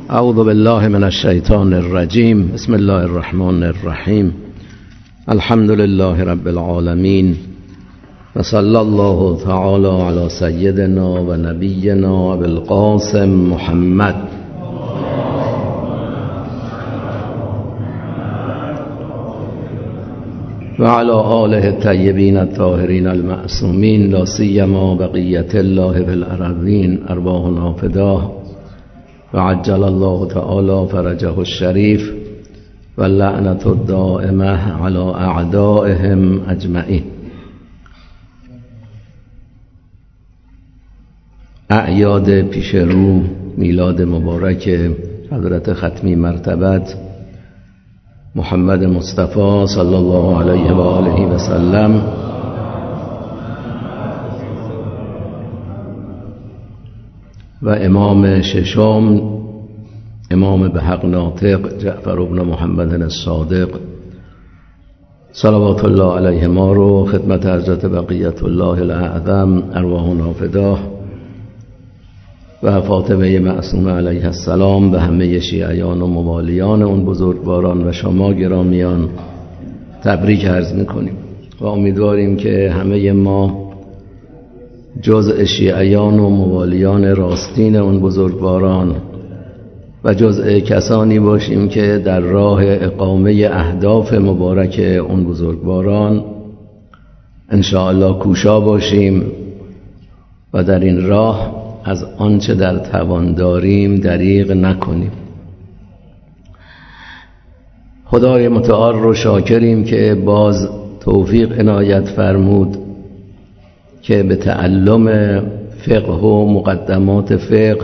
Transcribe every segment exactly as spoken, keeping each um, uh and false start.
اعوذ بالله من الشیطان الرجیم. بسم الله الرحمن الرحیم. الحمد لله رب العالمین و صلی الله تعالی علی سیدنا و نبینا بالقاسم محمد و علی آله الطیبین الطاهرین المعصومین، لا سیما بقیة الله فی الارضین، ارواحنا فداه و عجل الله تعالی فرجه الشریف و لعنت الدائمه علی اعدائهم اجمعین. اعیاد پیش رو، میلاد مبارک حضرت ختمی مرتبت محمد مصطفی صلی الله علیه و آله و سلم و امام ششم، امام به حق ناطق جعفر بن محمد الصادق صلوات الله علیه ما رو خدمت حضرت بقیت الله الاعظم ارواحنا فداه و فاطمه معصومه علیه السلام به همه شیعیان و موالیان اون بزرگواران و شما گرامیان تبریک عرض میکنیم و امیدواریم که همه ما جزء شیعیان و موالیان راستین اون بزرگواران و جزء کسانی باشیم که در راه اقامه اهداف مبارک اون بزرگواران انشاءالله کوشا باشیم و در این راه از آنچه در توان داریم دریغ نکنیم. خدای متعال رو شاکریم که باز توفیق عنایت فرمود که به تعلم فقه و مقدمات فقه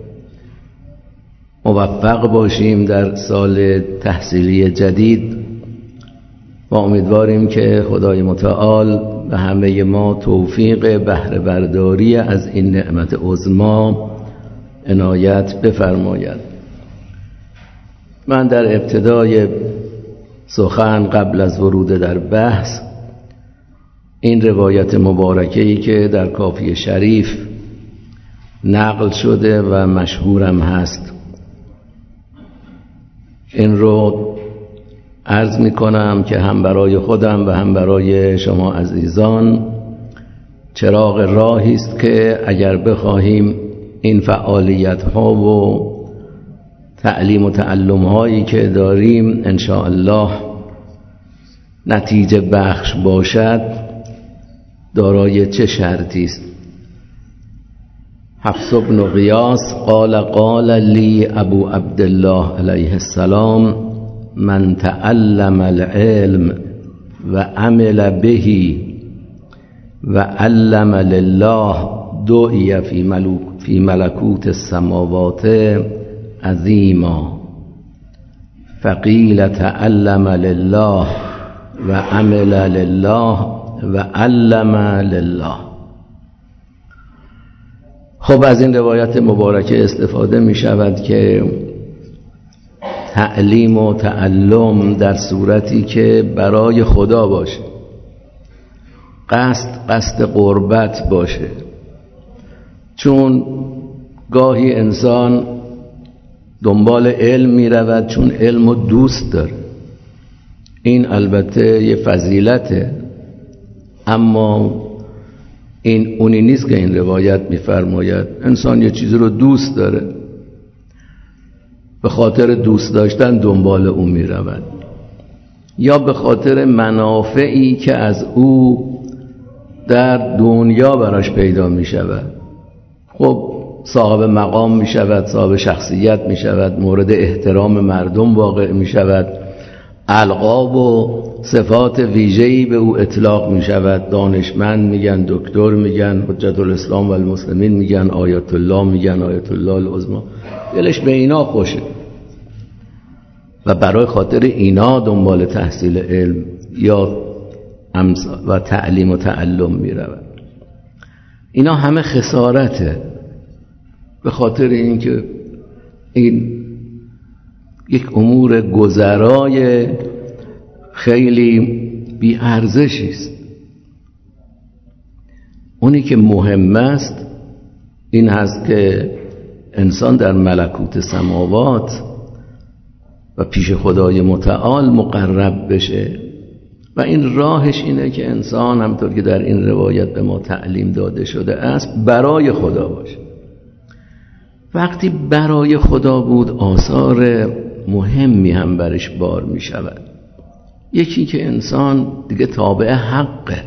موفق باشیم در سال تحصیلی جدید و امیدواریم که خدای متعال به همه ما توفیق بهره برداری از این نعمت عظمی عنایت بفرماید. من در ابتدای سخن قبل از ورود در بحث این روایت مبارکه‌ای که در کافی شریف نقل شده و مشهورم هست این رو عرض می کنم که هم برای خودم و هم برای شما عزیزان چراغ راهی است که اگر بخواهیم این فعالیت ها و تعلیم و تعلم هایی که داریم ان شاء الله نتیجه بخش باشد دارای چه شرطی است. حفص بن غیاث قال قال لی ابو عبدالله علیه السلام من تعلم العلم و عمل به و علم لله دعی فی ملوک فی ملکوت السماوات عظیما فقیل تعلم لله و عمل لله و علم لله. خب از این روایت مبارکه استفاده می شود که تعلیم و تعلم در صورتی که برای خدا باشه، قصد قصد قربت باشه، چون گاهی انسان دنبال علم می رود چون علم رو دوست داره، این البته یه فضیلته، اما این اونی نیست که این روایت می فرماید. انسان یه چیزی رو دوست داره، به خاطر دوست داشتن دنبال او می رود یا به خاطر منافعی که از او در دنیا براش پیدا می شود. خب صاحب مقام می شود، صاحب شخصیت می شود، مورد احترام مردم واقع می شود، القاب و صفات ویژه‌ای به او اطلاق می شود، دانشمند میگن، دکتر میگن، حجت الاسلام و المسلمین میگن، آیت الله میگن، آیت الله العظما، دلش به اینا خوشه و برای خاطر اینا دنبال تحصیل علم یا و تعلیم و تعلم می رود. اینا همه خسارته، به خاطر اینکه این یک امور گذرای خیلی بی ارزشی است. اونی که مهم است این هست که انسان در ملکوت سماوات و پیش خدای متعال مقرب بشه و این راهش اینه که انسان همطور که در این روایت به ما تعلیم داده شده است برای خدا باشه. وقتی برای خدا بود آثار مهمی هم برش بار می شود. یکی که انسان دیگه تابع حقه.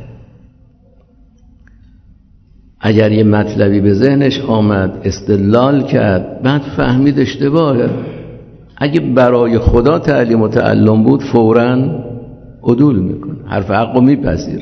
اگر یه مطلبی به ذهنش آمد استدلال کرد بعد فهمید اشتباهه، اگه برای خدا تعلیم و تعلم بود فوراً عدول میکنه، حرف حقو میپذیر.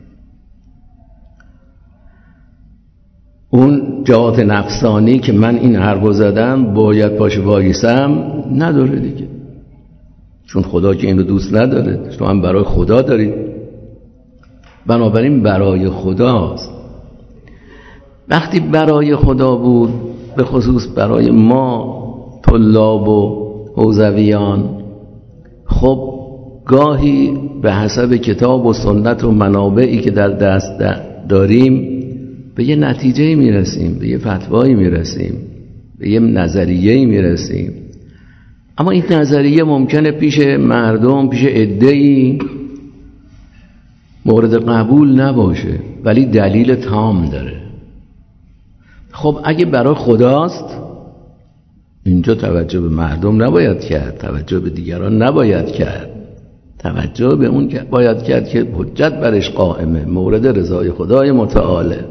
اون جهات نفسانی که من این حرفو زدم باید پاش وایسم نداره دیگه، چون خدا که اینو دوست نداره، شما هم برای خدا دارید. بنابراین برای خداست. وقتی برای خدا بود، به خصوص برای ما طلاب و حوزویان، خب گاهی به حسب کتاب و سنت و منابعی که در دست داریم به یه نتیجه میرسیم، به یه فتوایی میرسیم، به یه نظریه میرسیم. اما این نظریه ممکنه پیش مردم، پیش عده‌ای مورد قبول نباشه ولی دلیل تام داره. خب اگه برای خداست اینجا توجه به مردم نباید کرد، توجه به دیگران نباید کرد، توجه به اون که باید کرد که حجت برش قائمه، مورد رضای خدای متعاله.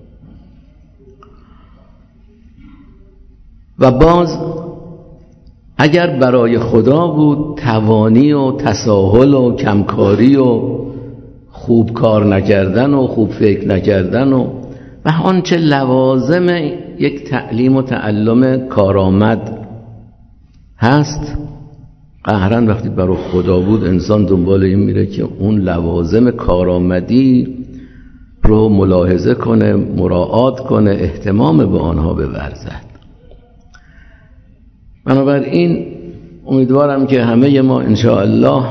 و باز اگر برای خدا بود توانی و تساهل و کمکاری و خوب کار نکردن و خوب فکر نکردن و و آنچه لوازم یک تعلیم و تعلم کارآمد هست، قهرن وقتی برای خدا بود انسان دنبال این میره که اون لوازم کارآمدی رو ملاحظه کنه، مراعات کنه، اهتمام به آنها بورزد. بنابراین امیدوارم که همه ما انشاءالله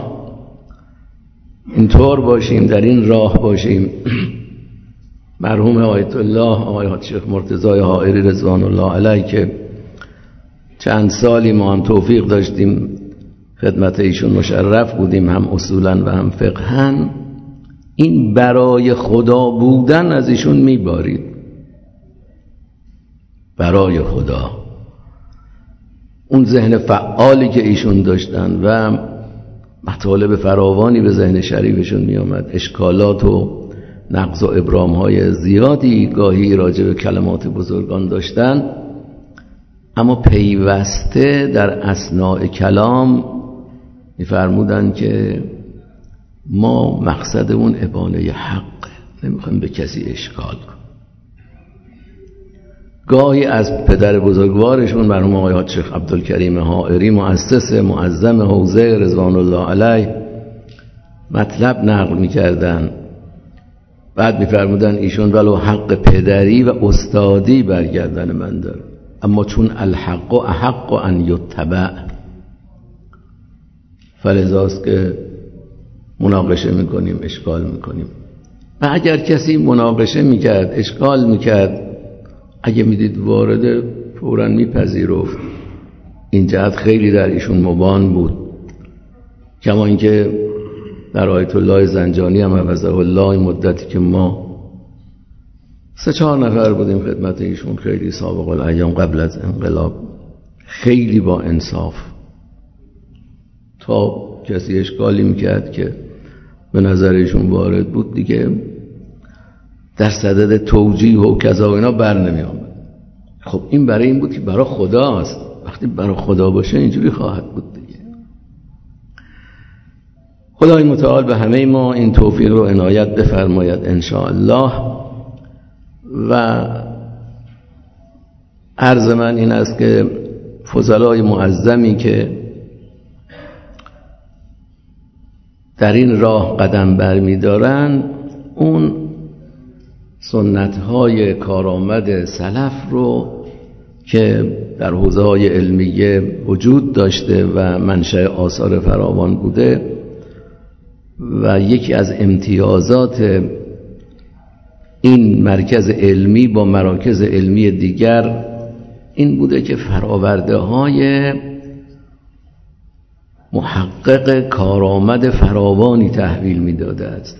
اینطور باشیم، در این راه باشیم. مرحوم آیت الله آقای حاج شیخ مرتضی حائری رضوان الله علیه که چند سالی ما هم توفیق داشتیم خدمت ایشون مشرف بودیم، هم اصولا و هم فقهن، این برای خدا بودن از ایشون میبارید. برای خدا اون ذهن فعالی که ایشون داشتن و مطالب فراوانی به ذهن شریفشون می آمد، اشکالات و نقض و ابرام های زیادی گاهی راجع به کلمات بزرگان داشتن، اما پیوسته در اثناء کلام می‌فرمودن که ما مقصدمون ابانه حق، نمیخوایم به کسی اشکال کنیم. گاهی از پدر بزرگوارشون مرحوم آقای حاج شیخ عبدالکریم حائری مؤسس معظم حوزه رضوان الله علیه مطلب نقل می‌کردن، بعد می‌فرمودن ایشون ولو حق پدری و استادی برگردن من داره، اما چون الحق احق ان یتبع، فلذاست که مناقشه میکنیم، اشکال میکنیم. و اگر کسی مناقشه میکرد، اشکال میکرد، اگه میدید وارد، فوراً میپذیرفت. این جهت خیلی در ایشون مبان بود. کما اینکه در آیت الله زنجانی هم حفظه الله مدتی که ما سه چهار نفر بودیم خدمت ایشون، خیلی سابق الایام قبل از انقلاب، خیلی با انصاف، تا کسی اشکالی میکرد که به نظر ایشون وارد بود دیگه در صدد توجیه و کذا و اینا بر نمی آمد. خب این برای این بود که برای خداست، وقتی برای خدا باشه اینجوری خواهد بود دیگه. خدای متعال به همه ما این توفیق رو عنایت بفرماید انشاءالله. و عرض من این است که فضلای معظمی که در این راه قدم برمی دارن، اون سنت‌های کارآمد سلف رو که در حوزه‌های علمیه وجود داشته و منشأ آثار فراوان بوده و یکی از امتیازات این مرکز علمی با مراکز علمی دیگر این بوده که فراورده های محقق کارآمد فراوانی تحویل میداده است.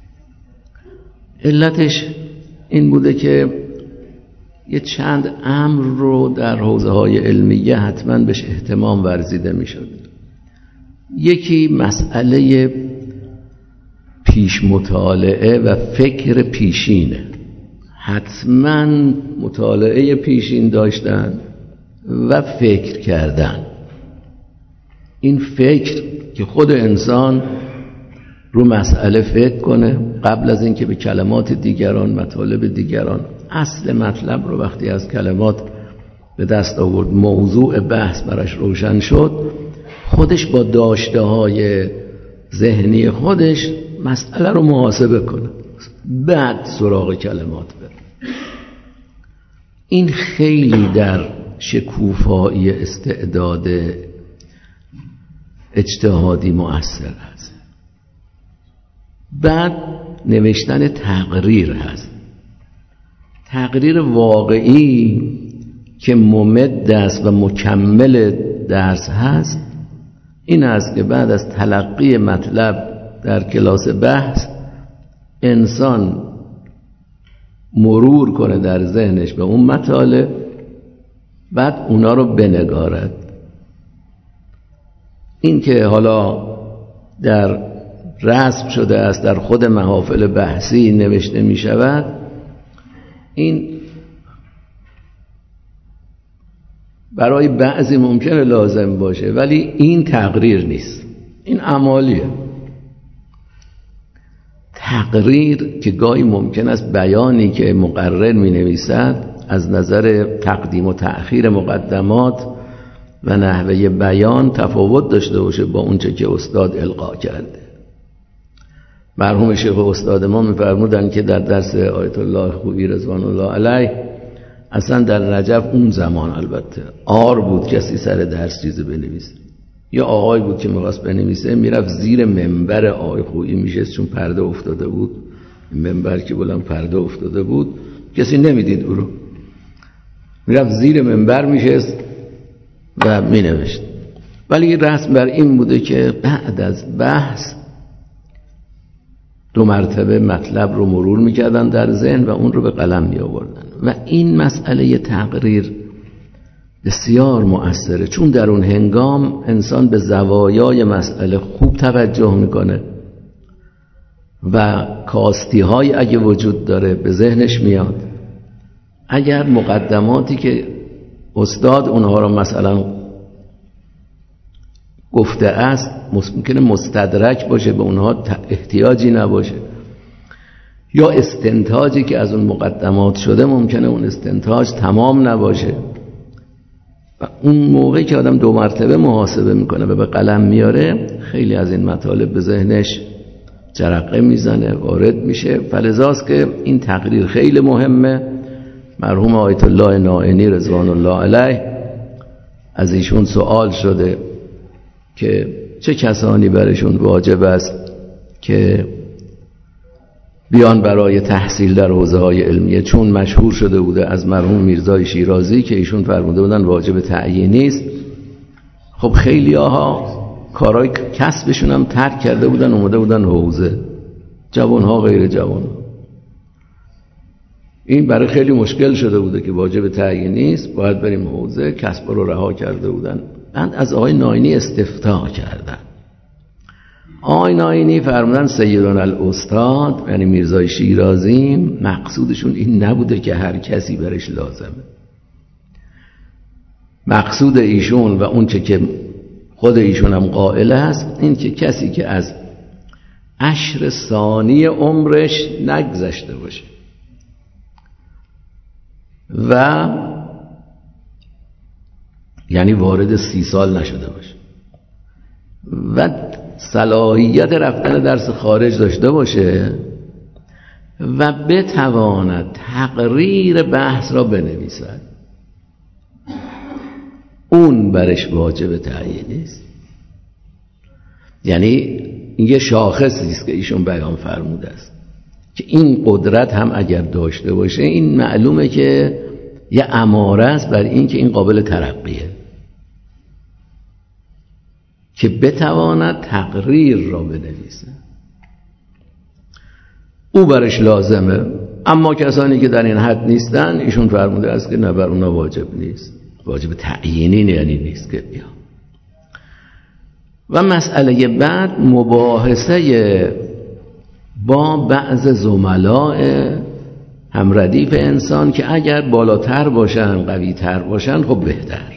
علتش این بوده که یه چند امر رو در حوزه های علمیه حتما بهش اهتمام ورزیده می شد. یکی مسئله پیش مطالعه و فکر پیشینه. حتما مطالعه پیشین داشتن و فکر کردن. این فکر که خود انسان رو مسئله فکر کنه قبل از اینکه به کلمات دیگران، مطالب دیگران، اصل مطلب رو وقتی از کلمات به دست آورد، موضوع بحث براش روشن شد، خودش با داشته های ذهنی خودش مسئله رو محاسبه کنه، بعد سراغ کلمات بره. این خیلی در شکوفایی استعداد اجتهادی مؤثر هست. بعد نوشتن تقریر هست، تقریر واقعی که ممد است و مکمل درس هست. این است که بعد از تلقی مطلب در کلاس بحث انسان مرور کنه در ذهنش به اون مطالب، بعد اونا رو بنگارد. این که حالا در رسم شده است در خود محافل بحثی نوشته می شود، این برای بعضی ممکنه لازم باشه، ولی این تقریر نیست، این اعمالیه. تقریر که گاهی ممکن است بیانی که مقرر می نویسد از نظر تقدیم و تأخیر مقدمات و نحوه بیان تفاوت داشته باشه با اونچه که استاد القا کرده. مرحوم شیخ استاد ما می‌فرمودن که در درس آیت الله خویی رضوان الله علیه، اصلا در رجب اون زمان البته آر بود کسی سر درس چیزی بنویسه، یا آقای بود که می‌خواست بنویسه میرفت زیر منبر آقای خویی میشست، چون پرده افتاده بود، منبر که بلند پرده افتاده بود کسی نمیدید او رو، میرفت زیر منبر میشست و مینوشت. ولی رسم بر این بوده که بعد از بحث دو مرتبه مطلب رو مرور میکردن در ذهن و اون رو به قلم می آوردن. و این مسئله تقریر بسیار مؤثره، چون در اون هنگام انسان به زوایای مسئله خوب توجه میکنه و کاستی های اگه وجود داره به ذهنش میاد. اگر مقدماتی که استاد اونها رو مثلا گفته است ممکنه مستدرک باشه، به اونها احتیاجی نباشه، یا استنتاجی که از اون مقدمات شده ممکنه اون استنتاج تمام نباشه، و اون موقعی که آدم دو مرتبه محاسبه میکنه و به قلم میاره خیلی از این مطالب به ذهنش جرقه میزنه، وارد میشه. فلذاست که این تقریر خیلی مهمه. مرحوم آیت الله نائینی رضوان الله علیه از ایشون سوال شده که چه کسانی برشون واجب است که بیان برای تحصیل در حوزه های علمیه، چون مشهور شده بوده از مرحوم میرزای شیرازی که ایشون فرموده بودن واجب تعیینی است. خب خیلی ها کارهای کسبشون هم ترک کرده بودن، اومده بودن حوزه، جوان ها غیر جوان ها. این برای خیلی مشکل شده بوده که واجب تعیینی است، باید بریم حوزه، کسب رو رها کرده بودن. بعد از آقای نائینی استفتاء کردن. آقای نائینی فرمودن سیدنا الاستاد یعنی میرزای شیرازی مقصودشون این نبوده که هر کسی برش لازمه. مقصود ایشون و اون چه که خود ایشون هم قائل است این که کسی که از عشر ثانی عمرش نگذشته باشه و یعنی وارد سی سال نشده باشه و صلاحیت رفتن درس خارج داشته باشه و بتواند تقریر بحث را بنویسد، اون برش واجب تعیینی است. یعنی این یه شاخصی است که ایشون بیان فرموده است که این قدرت هم اگر داشته باشه این معلومه که یه اماره است بر این که این قابل ترقیه، که بتواند تقریر را بنویسه. او برش لازمه، اما کسانی که در این حد نیستن ایشون فرموده است که نه، بر اونا واجب نیست، واجب تعیینی یعنی نیست که بیا. و مسئله بعد مباحثه با بعض زملاء همردیف انسان که اگر بالاتر باشن، قوی تر باشن، خب بهتر،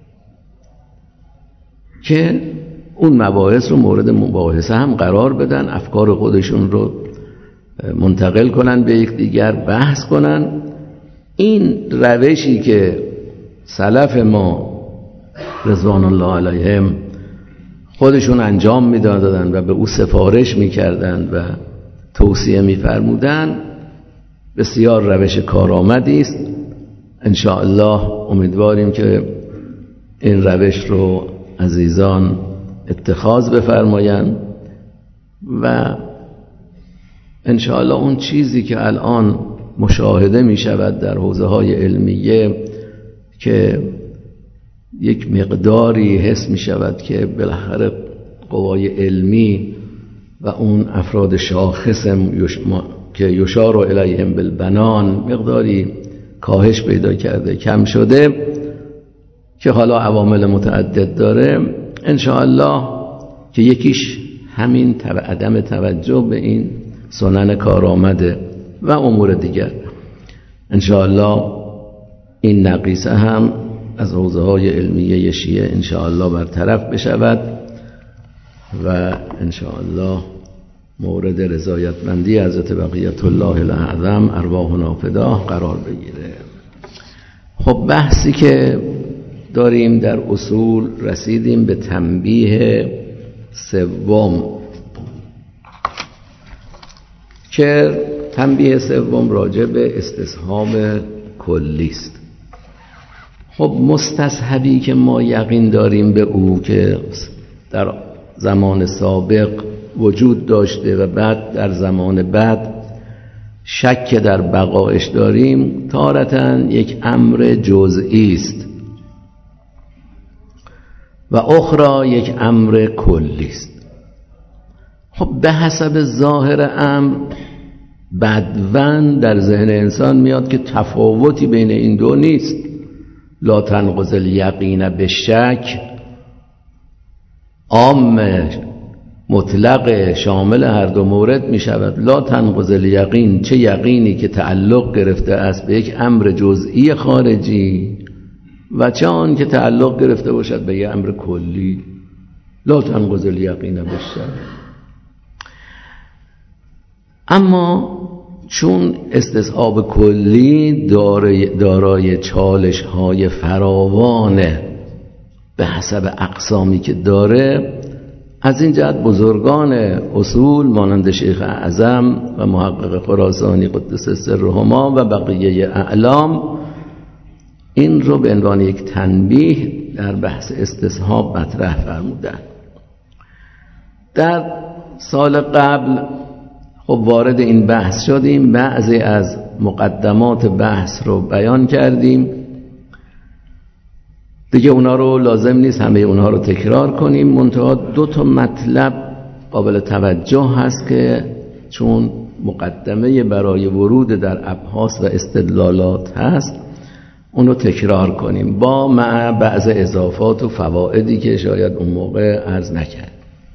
که اون مباحث رو مورد مباحثه هم قرار بدن، افکار خودشون رو منتقل کنن به یکدیگر، بحث کنن. این روشی که سلف ما رضوان الله علیهم خودشون انجام میدادن و به او سفارش میکردن و توصیه میفرمودن، بسیار روش کارآمدی است. ان شاء الله امیدواریم که این روش رو عزیزان اتخاذ بفرمایند و ان شاء الله اون چیزی که الان مشاهده می شود در حوزه های علمیه که یک مقداری حس می شود که بالاخره قوای علمی و اون افراد شاخص که یشار الیهم بالبنان مقداری کاهش پیدا کرده، کم شده، که حالا عوامل متعدد داره، ان شاء الله که یکیش همین عدم توجه به این سنن کارآمده و امور دیگر، ان شاء الله این نقیصه هم از حوزه های علمیه شیعه ان شاء الله برطرف بشود و ان شاء الله مورد رضایتمندی حضرت بقیت الله الاعظم ارواحنا فداه قرار بگیره. خب بحثی که داریم در اصول رسیدیم به تنبیه سوم، که تنبیه سوم راجع به استصحاب کلی است. خب مستصحبی که ما یقین داریم به او که در زمان سابق وجود داشته و بعد در زمان بعد شک در بقایش داریم، تارتاً یک امر جزئی است و اخرى یک امر کلی است. خب به حسب ظاهر امر بدون در ذهن انسان میاد که تفاوتی بین این دو نیست. لا تنقض الیقین بالشک، عام مطلق شامل هر دو مورد می شود. لا تنقض الیقین، چه یقینی که تعلق گرفته است به یک امر جزئی خارجی و چه آن که تعلق گرفته باشد به یک امر کلی. لا تنقض الیقین بالشک. اما چون استصحاب کلی دارای, دارای چالش های فراوانه به حسب اقسامی که داره، از این جهت بزرگان اصول مانند شیخ اعظم و محقق خراسانی قدس سرهما و بقیه اعلام این رو به عنوان یک تنبیه در بحث استصحاب مطرح فرمودند. در سال قبل خب وارد این بحث شدیم، بعضی از مقدمات بحث رو بیان کردیم، دیگه اونا رو لازم نیست همه اونا رو تکرار کنیم. منتها دو تا مطلب قابل توجه هست که چون مقدمه برای ورود در ابحاث و استدلالات هست اون رو تکرار کنیم با مع بعض اضافات و فوائدی که شاید اون موقع عرض نکرد.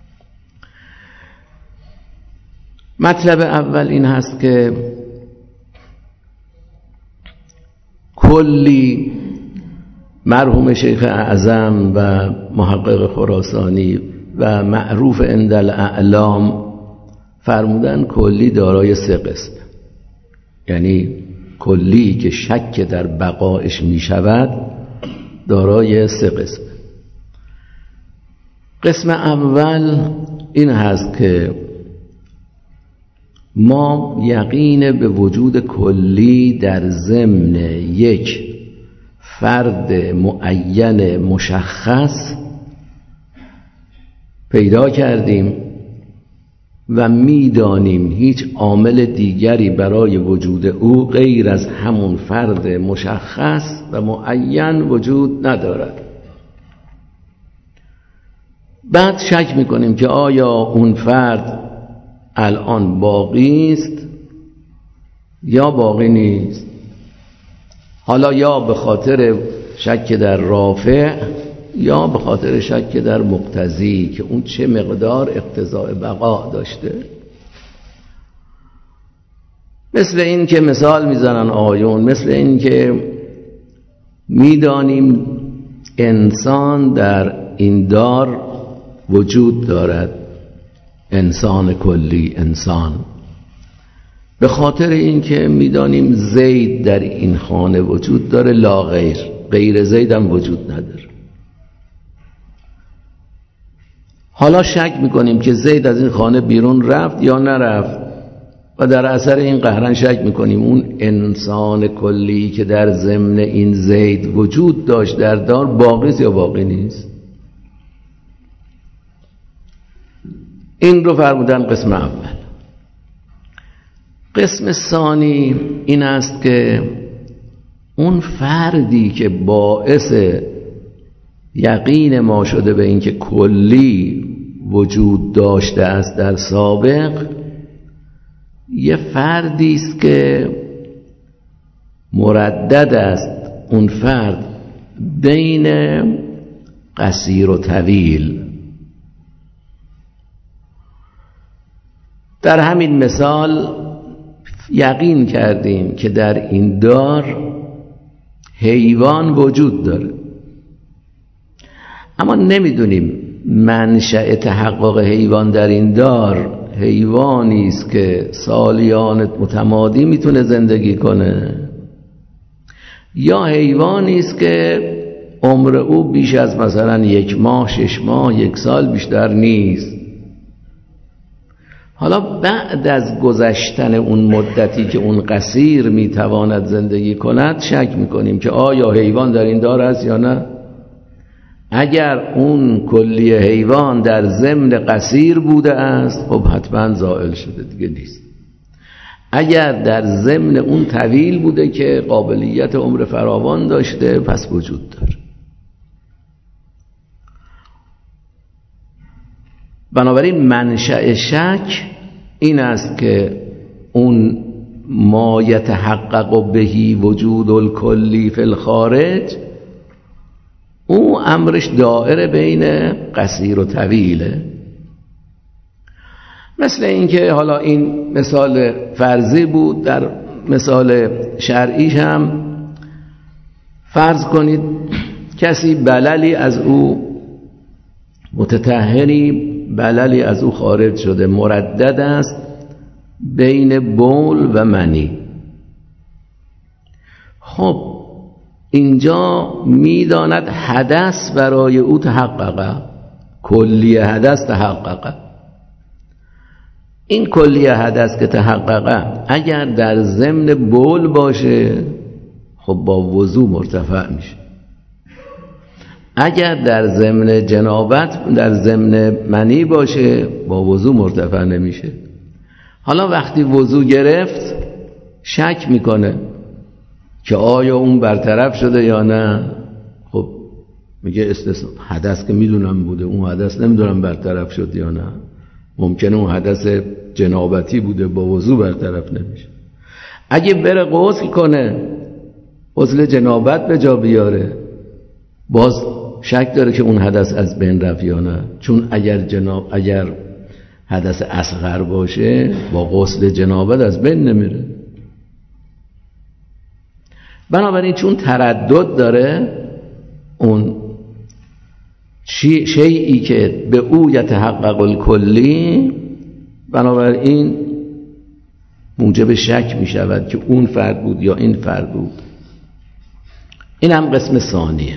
مطلب اول این هست که کلی مرحوم شیخ اعظم و محقق خراسانی و معروف عند الاعلام فرمودن کلی دارای سه قسم، یعنی کلی که شک در بقایش می شود دارای سه قسم. قسم اول این هست که ما یقین به وجود کلی در ضمن یک فرد معین مشخص پیدا کردیم و میدانیم هیچ عامل دیگری برای وجود او غیر از همون فرد مشخص و معین وجود ندارد. بعد شک میکنیم که آیا اون فرد الان باقی است یا باقی نیست. حالا یا به خاطر شک در رافع یا به خاطر شک در مقتضی که اون چه مقدار اقتضاء بقا داشته. مثل این که مثال میزنن آیون، مثل این که میدانیم انسان در این دار وجود دارد، انسان کلی، انسان، به خاطر این که میدانیم زید در این خانه وجود داره، لا غیر، غیر زید هم وجود نداره. حالا شک میکنیم که زید از این خانه بیرون رفت یا نرفت و در اثر این قهرن شک میکنیم اون انسان کلی که در ضمن این زید وجود داشت در دار باقی است یا باقی نیست. این رو فرمودن قسم اول. قسم ثانی این است که اون فردی که باعث یقین ما شده به اینکه کلی وجود داشته است در سابق، یه فردی است که مردد است اون فرد بین قصیر و طویل. در همین مثال یقین کردیم که در این دار حیوان وجود داره، اما نمیدونیم منشأ تحقق حیوان در این دار حیوانی است که سالیان متمادی میتونه زندگی کنه یا حیوانی است که عمر او بیش از مثلا یک ماه، شش ماه، یک سال بیشتر نیست. حالا بعد از گذشتن اون مدتی که اون قصیر میتواند زندگی کند شک میکنیم که آیا حیوان در این دار است یا نه. اگر اون کلی حیوان در ضمن قصیر بوده است خب حتما زائل شده، دیگه نیست. اگر در ضمن اون طویل بوده که قابلیت عمر فراوان داشته پس وجود داره. بنابراین منشأ شک این است که اون ما یتحقق بهی وجود الکلی فی الخارج، او امرش دائره بین قصیر و طویله. مثل اینکه حالا این مثال فرضی بود، در مثال شرعیش هم فرض کنید کسی بللی از او، متطهری بللی از او خارج شده، مردد است بین بول و منی. خب اینجا میداند حدث برای او تحققه، کلی حدث تحققه. این کلی حدث که تحققه اگر در ضمن بول باشه خب با وضو مرتفع میشه. اگر در ضمن جنابت، در ضمن منی باشه با وضو مرتفع نمیشه. حالا وقتی وضو گرفت شک میکنه که آیا اون برطرف شده یا نه. خب میگه استثنا حدث که میدونم بوده، اون حدث نمیدونم برطرف شد یا نه. ممکنه اون حدث جنابتی بوده با وضو برطرف نمیشه. اگه بره غسل کنه، غسل جنابت به جا بیاره، باز شک داره که اون حدث از بین رفت یا نه. چون اگر جناب اگر حدث اصغر باشه با غسل جنابت از بین نمیره. بنابراین چون تردد داره، اون شیئی که به او یتحقق الکلی، بنابراین موجب شک می شود که اون فرد بود یا این فرد بود. این هم قسم ثانیه.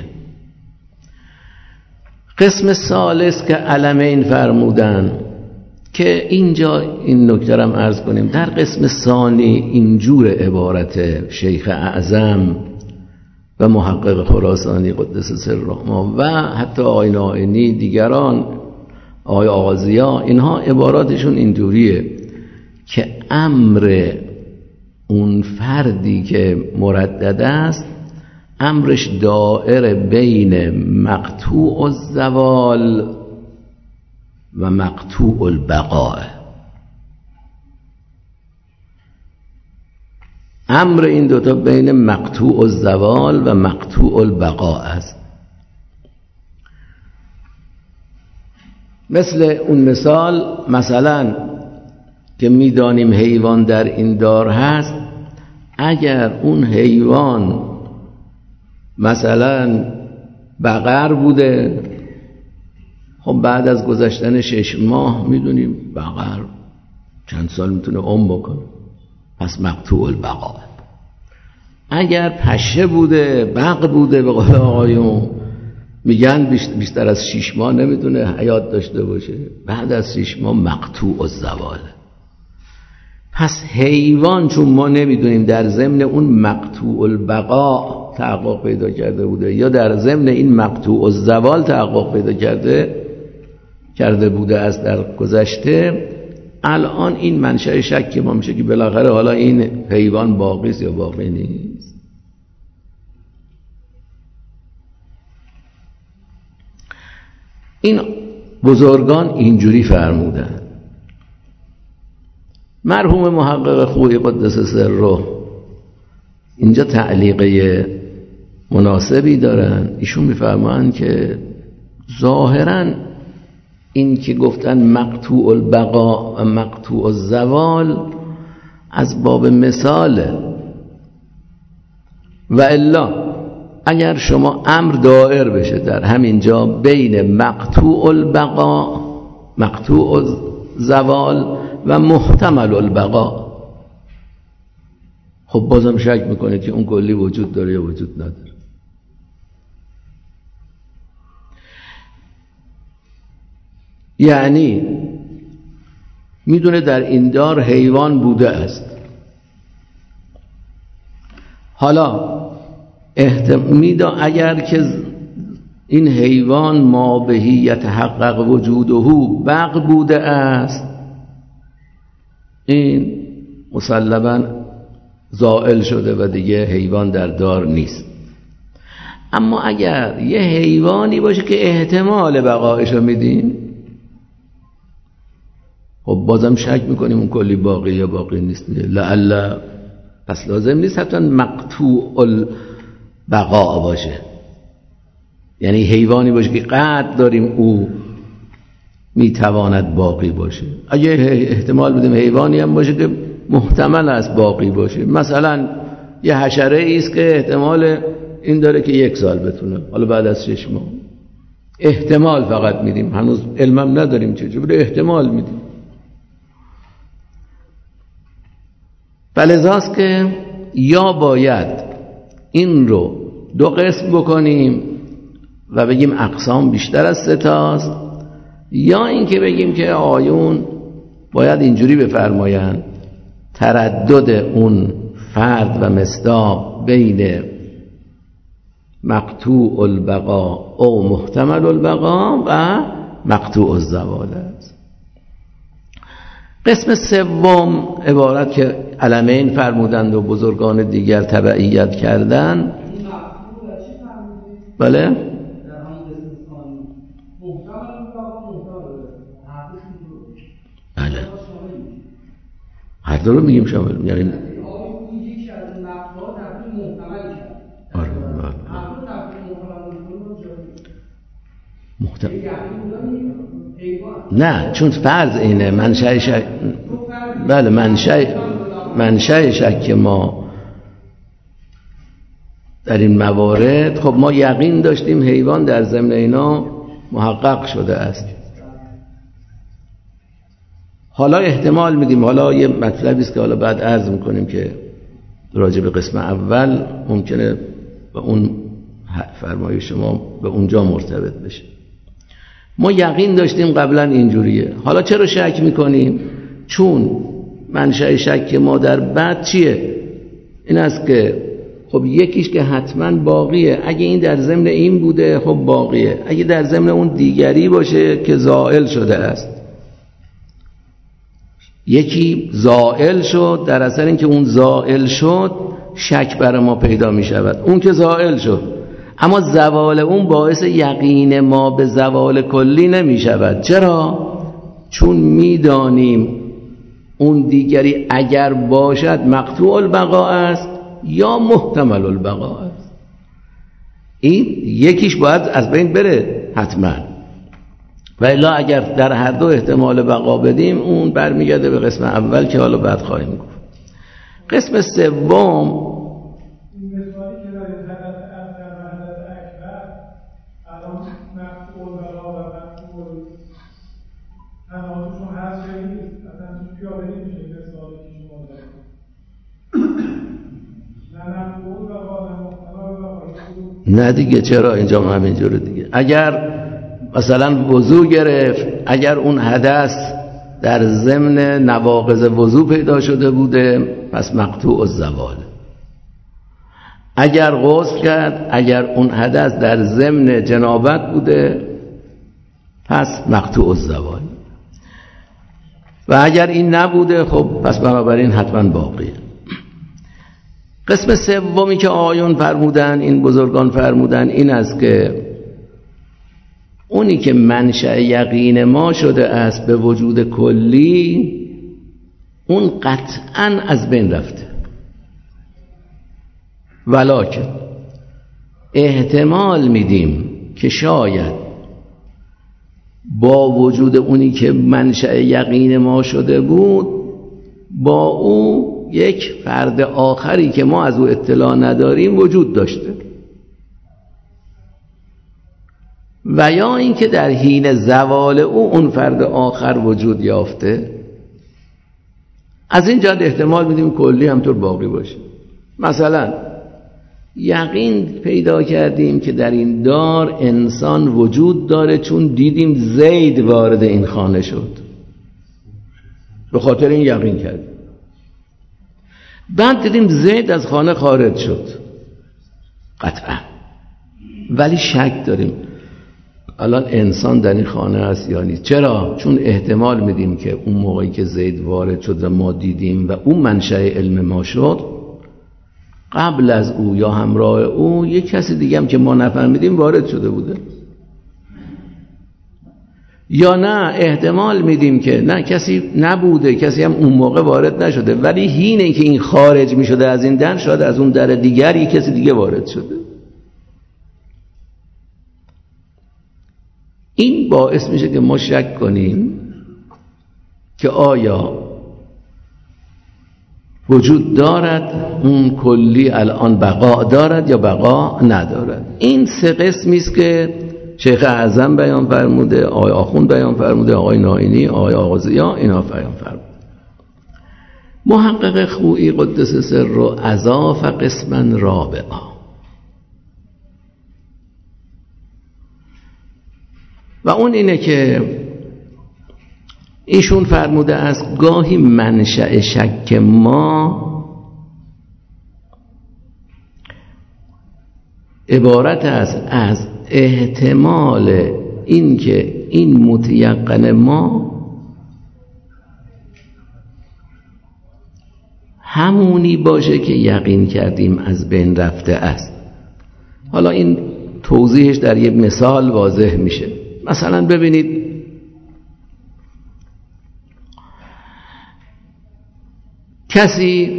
قسم ثالث که علمین فرمودن که اینجا این نکته هم عرض کنیم. در قسم ثانی اینجور عبارت شیخ اعظم و محقق خراسانی قدس سرهما و حتی آیین آینی دیگران آقای آغازیا، اینها عباراتشون اینجوریه که امر اون فردی که مردد است امرش دائر بین مقطوع الزوال و مقطوع البقاء. امر این دوتا بین مقطوع الزوال و مقطوع البقاء است. مثل اون مثال، مثلا که میدانیم حیوان در این دار هست، اگر اون حیوان مثلا بقر بوده، خب بعد از گذشتن شش ماه میدونیم بقر چند سال میتونه عمر بکنه، پس مقطوع البقاء. اگر پشه بوده، بق بوده، به قول آقایون میگن بیشتر از شش ماه نمیتونه حیات داشته باشه، بعد از شش ماه مقطوع الزوال. پس حیوان چون ما نمیدونیم در ضمن اون مقطوع البقاء تحقق پیدا کرده بوده یا در ضمن این مقطوع الزوال تحقق پیدا کرده کرده بوده است در گذشته، الان این منشأ شک ما میشه که بالاخره حالا این حیوان باقی است یا باقی نیست. این بزرگان اینجوری فرمودن. مرحوم محقق خویی قدس سره اینجا تعلیقه مناسبی دارن. ایشون میفرمایند که ظاهراً این که گفتن مقطوع البقاء و مقطوع الزوال از باب مثاله، و الا اگر شما امر دائر بشه در همین جا بین مقطوع البقاء، مقطوع الزوال و محتمل البقاء، خب بازم شک میکنید که اون کلی وجود داره یا وجود نداره. یعنی میدونه در این دار حیوان بوده است، حالا احتمال اگر که این حیوان ما بهی یتحقق وجوده بق بوده است، این مسلماً زائل شده و دیگه حیوان در دار نیست. اما اگر یه حیوانی باشه که احتمال بقایشو میدیم، خب بازم شک میکنیم اون کلی باقی یا باقی نیست. لعل پس لازم نیست حتما مقطوع البقاء باشه، یعنی حیوانی باشه که قطع داریم او میتواند باقی باشه. اگه احتمال بدیم حیوانی هم باشه که محتمل است باقی باشه، مثلا یه حشره ای است که احتمال این داره که یک سال بتونه، حالا بعد از شش ماه احتمال فقط میدیم، هنوز علمم نداریم چجوری، احتمال میدیم. فلذاست که یا باید این رو دو قسم بکنیم و بگیم اقسام بیشتر از سه تاست، یا اینکه بگیم که آیون باید اینجوری بفرمایند تردد اون فرد و مصداق بین مقطوع البقاء او محتمل البقاء و مقطوع الزوال است. قسم سوم عبارت که علمین فرمودند و بزرگان دیگر تبعیت کردند. بله؟ بله هر دو رو میگیم شامل، یعنی آره محتمل. نه چون فرض اینه منشأ شک، بله منشأ منشأ شک ما در این موارد، خب ما یقین داشتیم حیوان در ضمن اینا محقق شده است، حالا احتمال میدیم. حالا یه مطلبی است که حالا بعد عرض میکنیم که راجع به قسم اول ممکنه به اون فرمایش شما به اونجا مرتبط بشه. ما یقین داشتیم قبلا اینجوریه، حالا چرا شک میکنیم؟ چون منشأ شک ما در بعد چیه؟ این است که خب یکیش که حتما باقیه، اگه این در ضمن این بوده خب باقیه، اگه در ضمن اون دیگری باشه که زائل شده است. یکی زائل شد، در اثر اینکه اون زائل شد شک بر ما پیدا می شود، اون که زائل شد، اما زوال اون باعث یقین ما به زوال کلی نمی شود. چرا؟ چون می دانیم اون دیگری اگر باشد مقطوع البقاء است یا محتمل البقاء است. این یکیش باید از بین بره حتما، و الا اگر در هر دو احتمال بقا بدیم اون برمیگرده به قسم اول که حالا بعد خواهیم گفت. قسم سوم نه دیگه، چرا اینجا هم همینجوره دیگه. اگر مثلا وضو گرفت، اگر اون حدث در ضمن نواقض وضو پیدا شده بوده پس مقطوع الزوال. اگر غسل کرد، اگر اون حدث در ضمن جنابت بوده پس مقطوع الزوال، و اگر این نبوده خب پس بنابراین حتما باقیه. قسم سومی که آیون فرمودن، این بزرگان فرمودن، این است که اونی که منشأ یقین ما شده است به وجود کلی، اون قطعاً از بین رفته، ولکن احتمال میدیم که شاید با وجود اونی که منشأ یقین ما شده بود، با او یک فرد آخری که ما از او اطلاع نداریم وجود داشته، و یا اینکه در حین زوال او اون فرد آخر وجود یافته. از این جهت احتمال میدیم کلی همطور باقی باشه. مثلا یقین پیدا کردیم که در این دار انسان وجود داره چون دیدیم زید وارد این خانه شد، به خاطر این یقین کردیم. بعد دیدیم زید از خانه خارج شد، قطعا، ولی شک داریم الان انسان در این خانه هست یا نیست. چرا؟ چون احتمال میدیم که اون موقعی که زید وارد شد و ما دیدیم و اون منشأ علم ما شد، قبل از او یا همراه او یک کسی دیگه هم که ما نفهمیدیم وارد شده بوده. یا نه احتمال میدیم که نه کسی نبوده، کسی هم اون موقع وارد نشده، ولی حین اینکه این خارج میشده از این در، شاید از اون در دیگری کسی دیگه وارد شده. این باعث میشه که ما شک کنیم که آیا وجود دارد اون کلی الان بقا دارد یا بقا ندارد. این سه قسمی است که شیخ اعظم بیان فرموده، آقای آخوند بیان فرموده، آقای نائینی، آقای آغازیا اینا بیان فرموده. محقق خویی قدس سره اضاف قسما رابعا، و اون اینه که ایشون فرموده است گاهی منشأ شک ما عبارت است از احتمال این که این متیقن ما همونی باشه که یقین کردیم از بین رفته است. حالا این توضیحش در یک مثال واضح میشه. مثلا ببینید کسی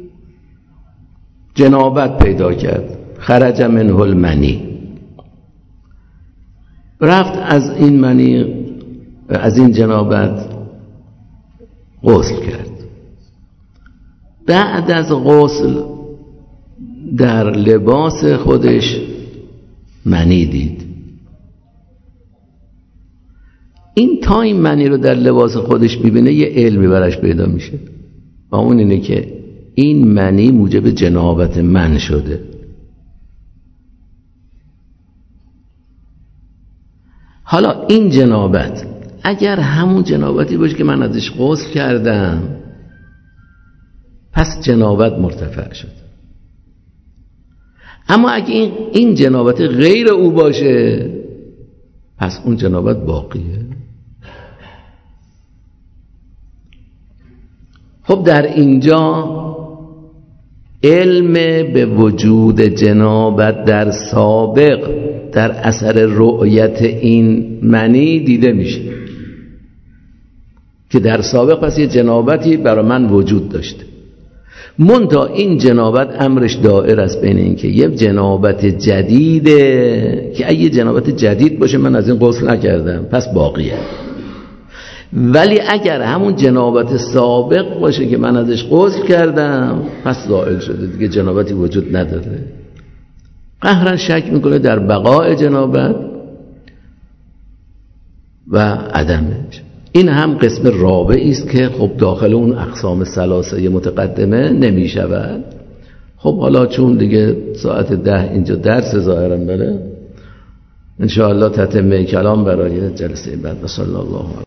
جنابت پیدا کرد، خرج منه المنی، رفت از این منی، از این جنابت غسل کرد. بعد از غسل در لباس خودش منی دید. این تا این منی رو در لباس خودش میبینه یه علمی براش پیدا میشه، و اون اینه که این منی موجب جنابت من شده. حالا این جنابت اگر همون جنابتی باشه که من ازش غسل کردم، پس جنابت مرتفع شد. اما اگه این, این جنابت غیر او باشه پس اون جنابت باقیه. خب در اینجا علم به وجود جنابت در سابق در اثر رؤیت این منی دیده میشه که در سابق پس یه جنابتی برای من وجود داشته. منتها این جنابت امرش دائر است بین این که یه جنابت جدیده که اگه جنابت جدید باشه من از این غسل نکردم پس باقیه، ولی اگر همون جنابت سابق باشه که من ازش غسل کردم پس زائل شده، دیگه جنابتی وجود نداره. قهرا شک میکنه در بقاء جنابت و عدمش. این هم قسم رابعی است که خب داخل اون اقسام ثلاثه متقدمه نمی شود. خب حالا چون دیگه ساعت ده اینجا درس ظاهرا بره، ان شاء الله تتمه کلام برای جلسه بعد. صلی الله علیه